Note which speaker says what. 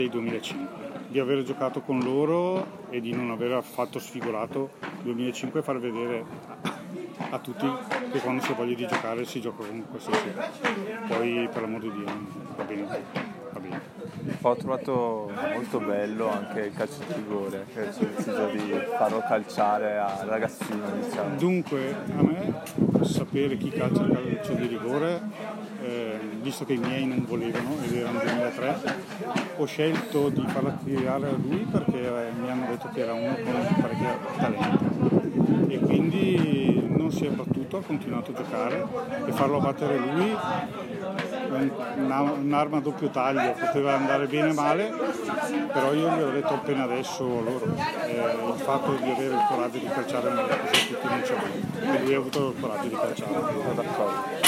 Speaker 1: del 2005, di aver giocato con loro e di non aver affatto sfigurato il 2005 e far vedere a tutti che quando si ha voglia di giocare si gioca con qualsiasi. Poi per l'amor di Dio va bene, va bene.
Speaker 2: Ho trovato molto bello anche il calcio di rigore, che ho deciso di farlo calciare a ragazzino, diciamo.
Speaker 1: Dunque, a me sapere chi calcia il calcio di rigore, visto che i miei non volevano ed erano 2003, ho scelto di farla tirare a lui perché mi hanno detto che era uno con parecchio talento e quindi non si è battuto, ha continuato a giocare e farlo battere lui un'arma a doppio taglio, poteva andare bene o male, però io gli ho detto appena adesso loro il fatto di avere il coraggio di calciare nelle cose tutti non ce l'hanno e lui ha avuto il coraggio di calciare.
Speaker 2: Sono d'accordo.